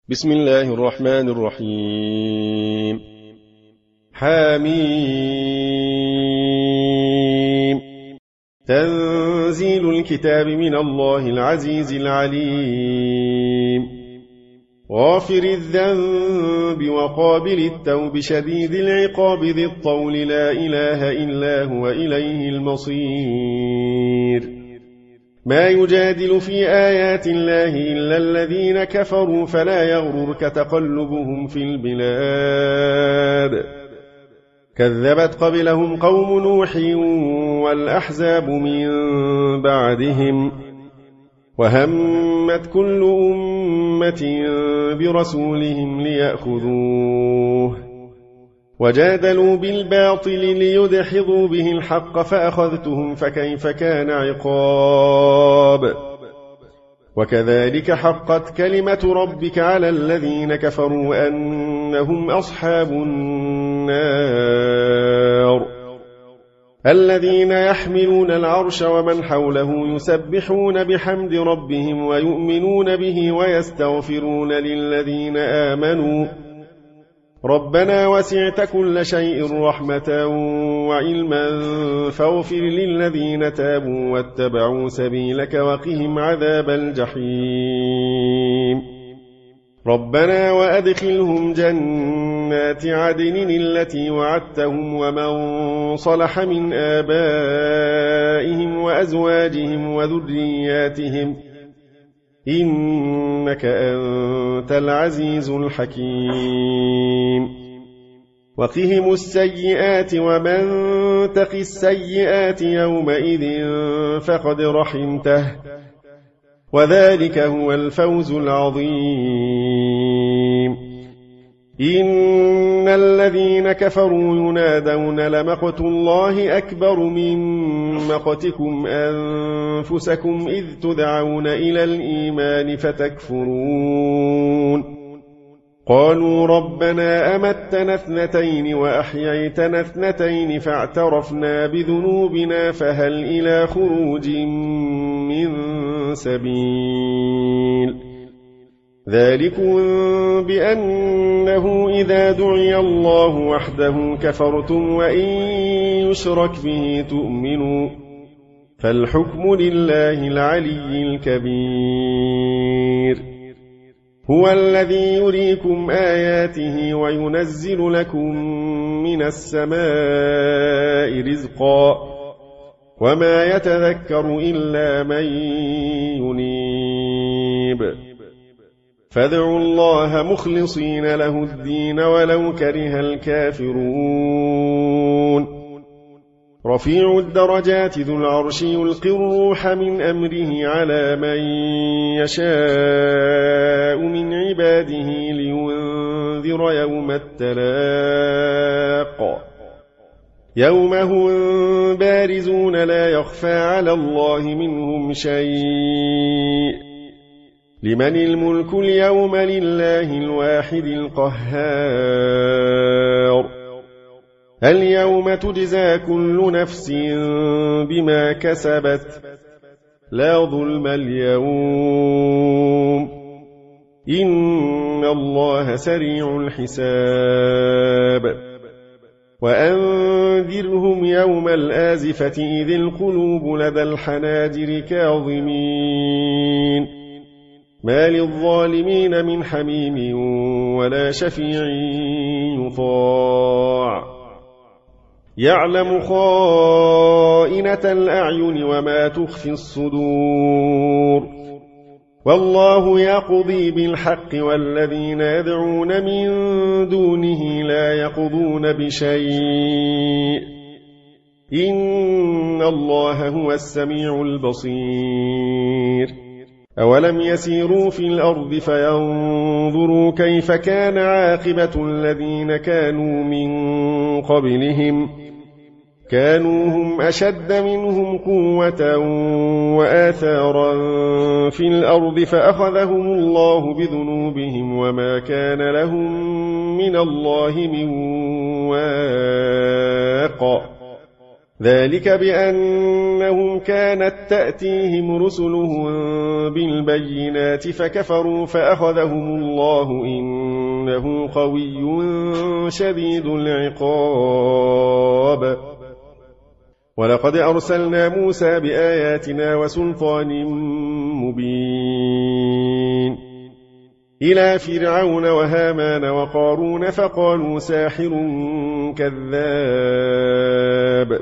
بسم الله الرحمن الرحيم. حميم. تنزيل الكتاب من الله العزيز العليم. غافر الذنب وقابل التوب شديد العقاب ذي الطول لا إله إلا هو إليه المصير. ما يجادل في آيات الله إلا الذين كفروا فلا يغررك تقلبهم في البلاد. كذبت قبلهم قوم نوح والأحزاب من بعدهم وهمت كل أمة برسولهم ليأخذوه وجادلوا بالباطل ليدحضوا به الحق فأخذتهم فكيف كان عقاب. وكذلك حقت كلمة ربك على الذين كفروا أنهم أصحاب النار. الذين يحملون العرش ومن حوله يسبحون بحمد ربهم ويؤمنون به ويستغفرون للذين آمنوا ربنا وسعت كل شيء رحمة وعلما فاغفر للذين تابوا واتبعوا سبيلك وقهم عذاب الجحيم. ربنا وأدخلهم جنات عدن التي وعدتهم ومن صلح من آبائهم وأزواجهم وذرياتهم إنك أنت العزيز الحكيم. وقهم السيئات ومن تق السيئات يومئذ فقد رحمته وذلك هو الفوز العظيم. إن الذين كفروا ينادون لمقت الله أكبر من مقتكم أنفسكم إذ تدعون إلى الإيمان فتكفرون. قالوا ربنا أمتنا اثنتين وأحييتنا اثنتين فاعترفنا بذنوبنا فهل إلى خروج من سبيل. ذلكم بأنه إذا دعي الله وحده كفرتم وإن يشرك به تؤمنوا فالحكم لله العلي الكبير. هو الذي يريكم آياته وينزل لكم من السماء رزقا وما يتذكر إلا من ينيب. فادعوا الله مخلصين له الدين ولو كره الكافرون. رفيع الدرجات ذو العرش يلقي الروح من أمره على من يشاء من عباده لينذر يوم التلاق. يوم هم بارزون لا يخفى على الله منهم شيء. لمن الملك اليوم لله الواحد القهار. اليوم تجزى كل نفس بما كسبت لا ظلم اليوم إن الله سريع الحساب. وأنذرهم يوم الآزفة إذ القلوب لدى الحناجر كاظمين ما للظالمين من حميم ولا شفيع يطاع. يعلم خائنة الأعين وما تخفي الصدور. والله يقضي بالحق والذين يدعون من دونه لا يقضون بشيء إن الله هو السميع البصير. أولم يسيروا في الأرض فينظروا كيف كان عاقبة الذين كانوا من قبلهم كانوا هم أشد منهم قوة وآثارا في الأرض فأخذهم الله بذنوبهم وما كان لهم من الله من واق. ذلك بأنهم كانت تأتيهم رسلهم بالبينات فكفروا فأخذهم الله إنه قوي شديد العقاب ولقد أرسلنا موسى بآياتنا وسلطان مبين إلى فرعون وهامان وقارون فقالوا ساحر كذاب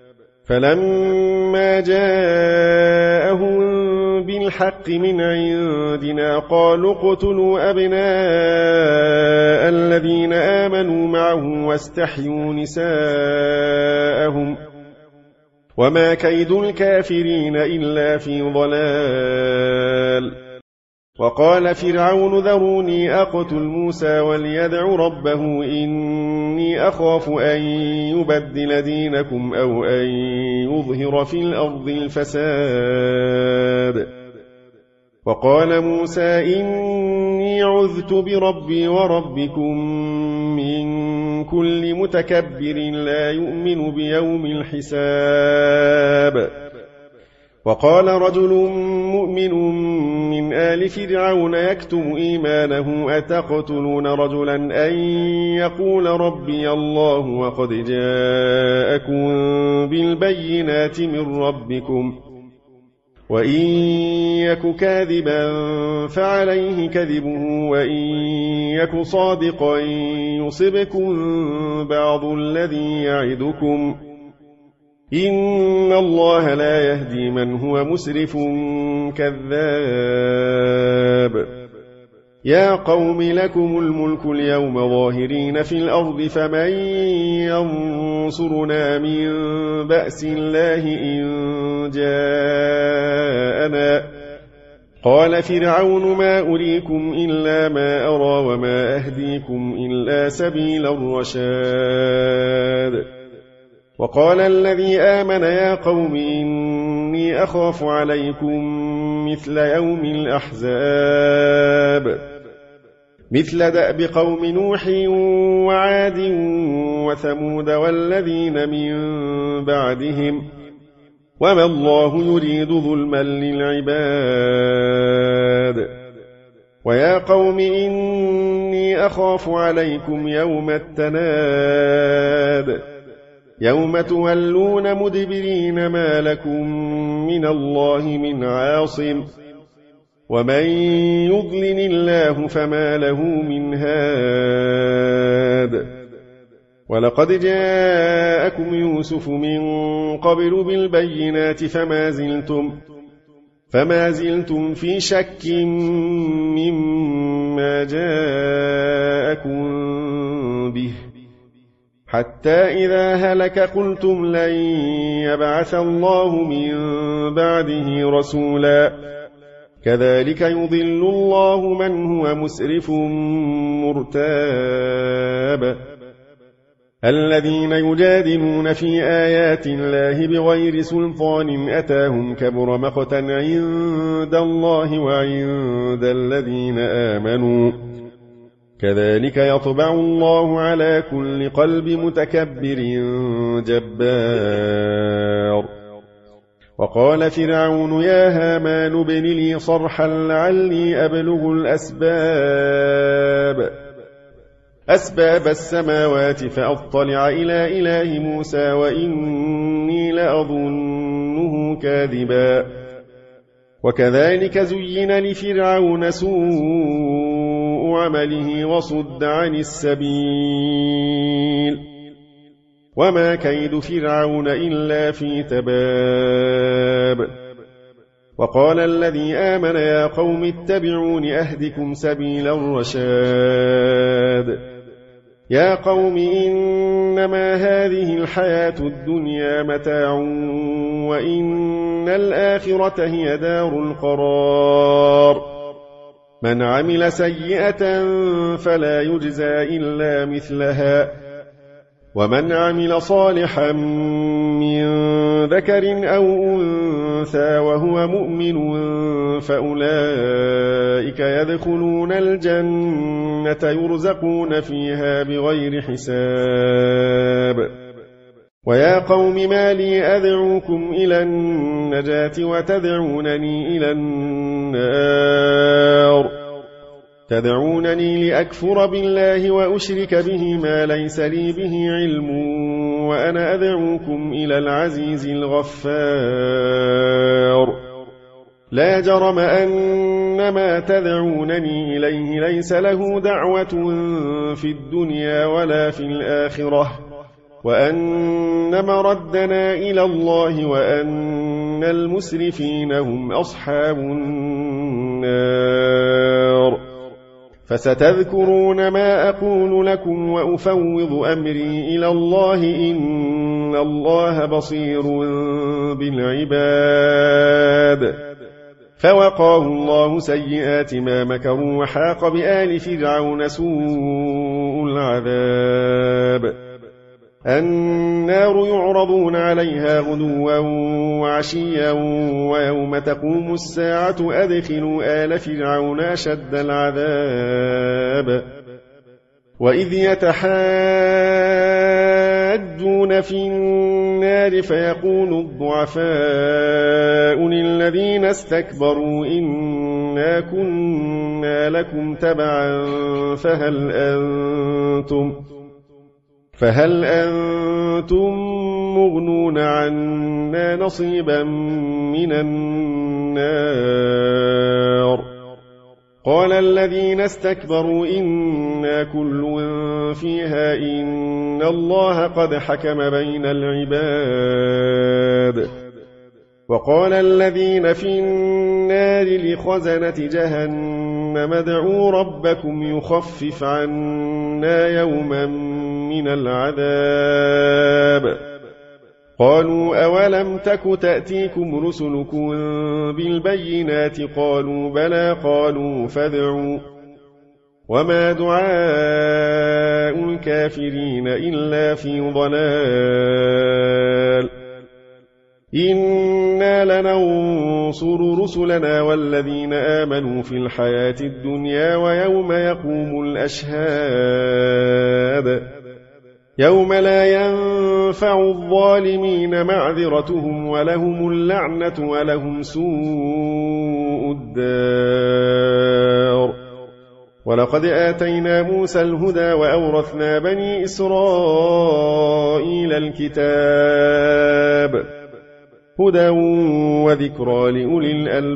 فلما جاءهم بالحق من عندنا قالوا اقتلوا أبناء الذين آمنوا معه واستحيوا نساءهم وما كيد الكافرين إلا في ضلال وقال فرعون ذروني أقتل موسى وليدع ربه إني أخاف أن يبدل دينكم أو أن يظهر في الأرض الفساد وقال موسى إني عذت بربي وربكم من كل متكبر لا يؤمن بيوم الحساب وقال رجل مؤمن من آل فرعون يكتم إيمانه أتقتلون رجلا أن يقول ربي الله وقد جاءكم بالبينات من ربكم وإن يك كاذبا فعليه كذبه وإن يك صادقا يصبكم بعض الذي يعدكم إن الله لا يهدي من هو مسرف كذاب يا قوم لكم الملك اليوم ظاهرين في الأرض فمن ينصرنا من بأس الله إن جاءنا قال فرعون ما أريكم إلا ما أرى وما أهديكم إلا سبيل الرشاد وقال الذي آمن يا قوم إني أخاف عليكم مثل يوم الأحزاب مثل دأب قوم نوح وعاد وثمود والذين من بعدهم وما الله يريد ظلما للعباد ويا قوم إني أخاف عليكم يوم التناد يوم تولون مدبرين ما لكم من الله من عاصم ومن يضلل الله فما له من هاد ولقد جاءكم يوسف من قبل بالبينات فما زلتم في شك مما جاءكم به حتى إذا هلك قلتم لن يبعث الله من بعده رسولا كذلك يضل الله من هو مسرف مرتاب الذين يجادلون في آيات الله بغير سلطان أتاهم كبر مقتا عند الله وعند الذين آمنوا كذلك يطبع الله على كل قلب متكبر جبار وقال فرعون يا هامان ابن لي صرحا لعلي أبلغ أسباب السماوات فأطلع إلى إله موسى وإني لأظنه كاذبا وكذلك زين لفرعون سوء عمله وصد عن السبيل وما كيد فرعون إلا في تباب وقال الذي آمن يا قوم اتبعون أهدكم سبيل الرشاد يا قوم إنما هذه الحياة الدنيا متاع وإن الآخرة هي دار القرار من عمل سيئة فلا يجزى إلا مثلها ومن عمل صالحا من ذكر أو أنثى وهو مؤمن فأولئك يدخلون الجنة يرزقون فيها بغير حساب ويا قوم ما لي أدعوكم إلى النجاة وتدعونني إلى النار تدعونني لأكفر بالله وأشرك به ما ليس لي به علم وأنا أدعوكم إلى العزيز الغفار لا جرم أن ما تدعونني إليه ليس له دعوة في الدنيا ولا في الآخرة وأن مردنا إلى الله وأن المسرفين هم أصحاب النار فستذكرون ما أقول لكم وأفوض أمري إلى الله إن الله بصير بالعباد فوقاه الله سيئات ما مكروا وحاق بآل فرعون سوء العذاب النار يعرضون عليها غدوا وعشيا ويوم تقوم الساعة أدخلوا آل فرعون أشد العذاب وإذ يتحاجون في النار فيقول الضعفاء للذين استكبروا إنا كنا لكم تبعا فهل أنتم مغنون عنا نصيبا من النار قال الذين استكبروا إنا كل فيها إن الله قد حكم بين العباد وقال الذين في النار لخزنة جهنم ادعوا ربكم يخفف عنا يوما من العذاب قالوا أولم تك تأتيكم رسلكم بالبينات قالوا بلى قالوا فادعوا وما دعاء الكافرين إلا في ضلال إنا لننصر رسلنا والذين آمنوا في الحياة الدنيا ويوم يقوم الأشهاد يوم لا ينفع الظالمين معذرتهم ولهم اللعنة ولهم سوء الدار ولقد آتينا موسى الهدى وأورثنا بني إسرائيل الكتاب هدى وذكرى لأولي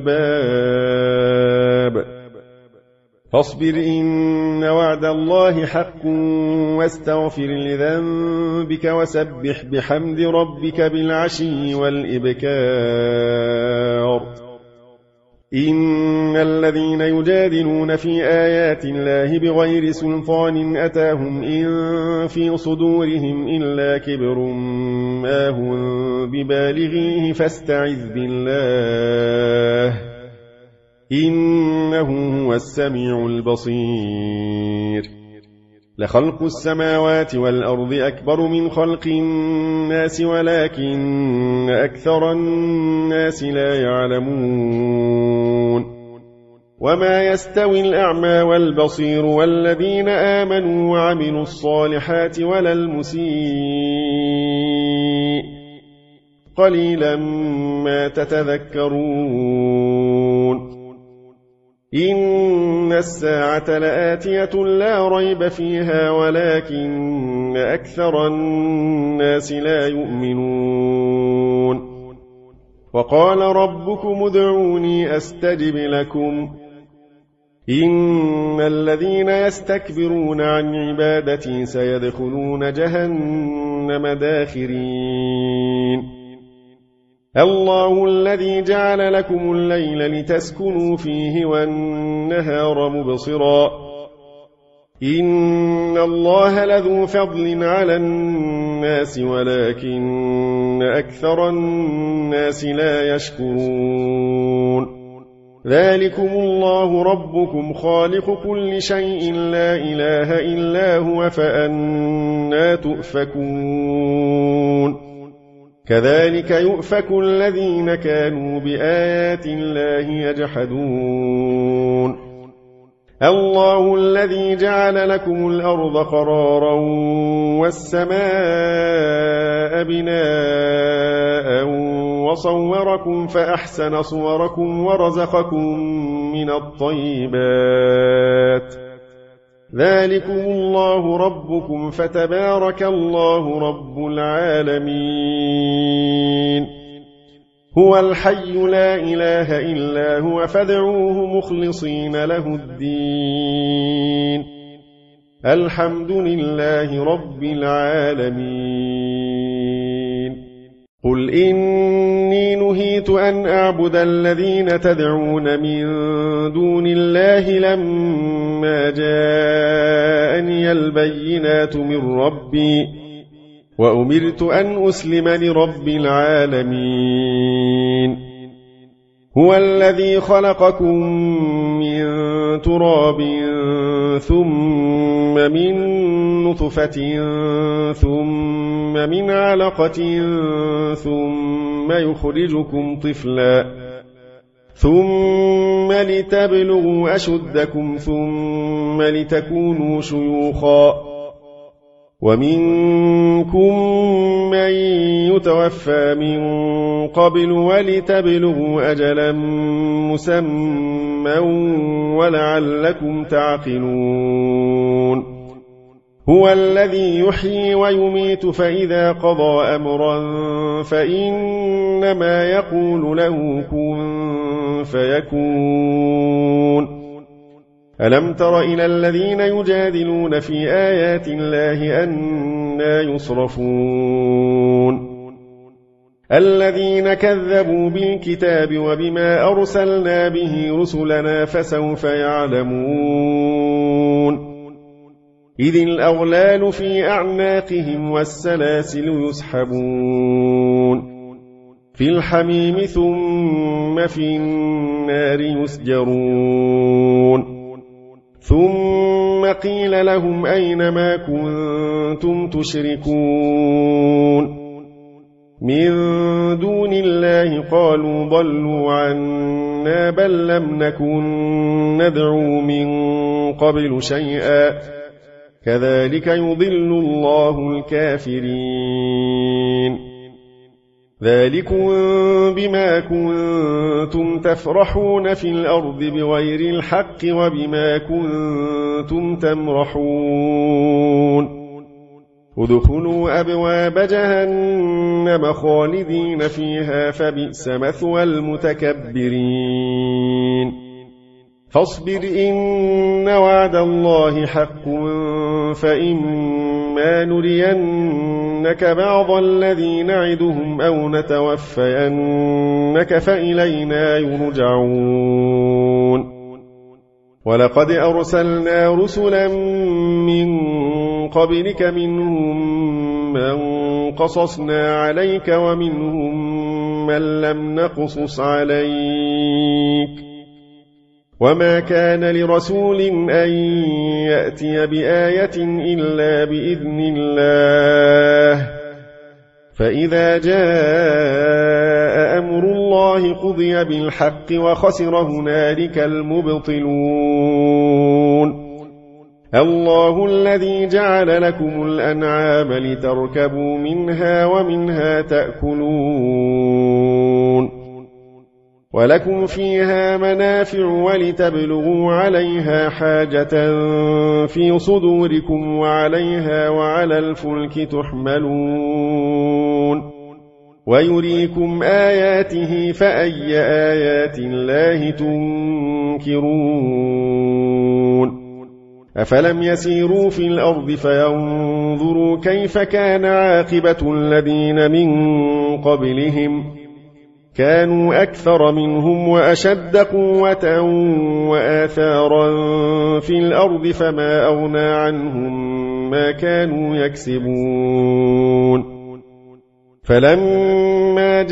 الألباب فاصبر إن وعد الله حق واستغفر لذنبك وسبح بحمد ربك بالعشي والإبكار إن الذين يجادلون في آيات الله بغير سلطان أتاهم إن في صدورهم إلا كبر ما هم ببالغيه فاستعذ بالله إنه هو السميع البصير لخلق السماوات والأرض أكبر من خلق الناس ولكن أكثر الناس لا يعلمون وما يستوي الأعمى والبصير والذين آمنوا وعملوا الصالحات ولا المسيء قليلا ما تتذكرون إن الساعة لآتية لا ريب فيها ولكن أكثر الناس لا يؤمنون وقال ربكم ادعوني أستجب لكم إن الذين يستكبرون عن عبادتي سيدخلون جهنم داخرين الله الذي جعل لكم الليل لتسكنوا فيه والنهار مبصرا إن الله لذو فضل على الناس ولكن أكثر الناس لا يشكرون ذلكم الله ربكم خالق كل شيء لا إله إلا هو فأنى تؤفكون كذلك يؤفك الذين كانوا بآيات الله يجحدون الله الذي جعل لكم الأرض قرارا والسماء بناء وصوركم فأحسن صوركم ورزقكم من الطيبات ذلكم الله ربكم فتبارك الله رب العالمين هو الحي لا إله إلا هو فادعوه مخلصين له الدين الحمد لله رب العالمين قل إني نهيت أن أعبد الذين تدعون من دون الله لما جاءني البينات من ربي وأمرت أن أسلم لرب العالمين هو الذي خلقكم من تراب ثم من نطفة ثم من علقة ثم يخرجكم طفلا ثم لتبلغوا أشدكم ثم لتكونوا شيوخا ومنكم من يتوفى من قبل ولتبلغوا أجلا مسمى ولعلكم تعقلون هو الذي يحيي ويميت فإذا قضى أمرا فإنما يقول له كن فيكون ألم تر إلى الذين يجادلون في آيات الله أنى يصرفون الذين كذبوا بالكتاب وبما أرسلنا به رسلنا فسوف يعلمون إذ الأغلال في أعناقهم والسلاسل يسحبون في الحميم ثم في النار يسجرون ثم قيل لهم أين ما كنتم تشركون من دون الله قالوا ضلوا عنا بل لم نكن ندعو من قبل شيئا كذلك يضل الله الكافرين ذلكم بما كنتم تفرحون في الأرض بغير الحق وبما كنتم تمرحون ادخلوا أبواب جهنم خالدين فيها فبئس مثوى المتكبرين فاصبر إن وعد الله حق فإما نرينك بعض الذي نعدهم أو نتوفينك فإلينا يرجعون ولقد أرسلنا رسلا من قبلك منهم من قصصنا عليك ومنهم من لم نقصص عليك وما كان لرسول أن يأتي بآية إلا بإذن الله فإذا جاء أمر الله قضي بالحق وخسر هنالك المبطلون الله الذي جعل لكم الأنعام لتركبوا منها ومنها تأكلون ولكم فيها منافع ولتبلغوا عليها حاجة في صدوركم وعليها وعلى الفلك تحملون ويريكم آياته فأي آيات الله تنكرون أفلم يسيروا في الأرض فينظروا كيف كان عاقبة الذين من قبلهم كانوا أكثر منهم وأشد قوة وآثارا في الأرض فما أغنى عنهم ما كانوا يكسبون فلما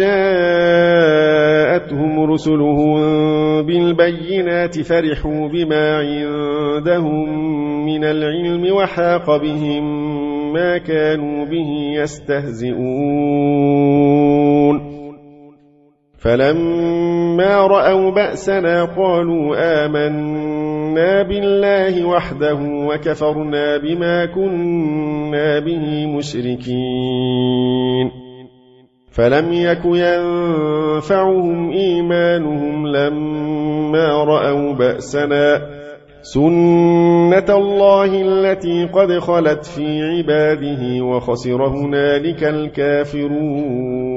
جاءتهم رسلهم بالبينات فرحوا بما عندهم من العلم وحاق بهم ما كانوا به يستهزئون فلما رأوا بأسنا قالوا آمنا بالله وحده وكفرنا بما كنا به مشركين فلم يك ينفعهم إيمانهم لما رأوا بأسنا سنة الله التي قد خلت في عباده وخسر هنالك الكافرون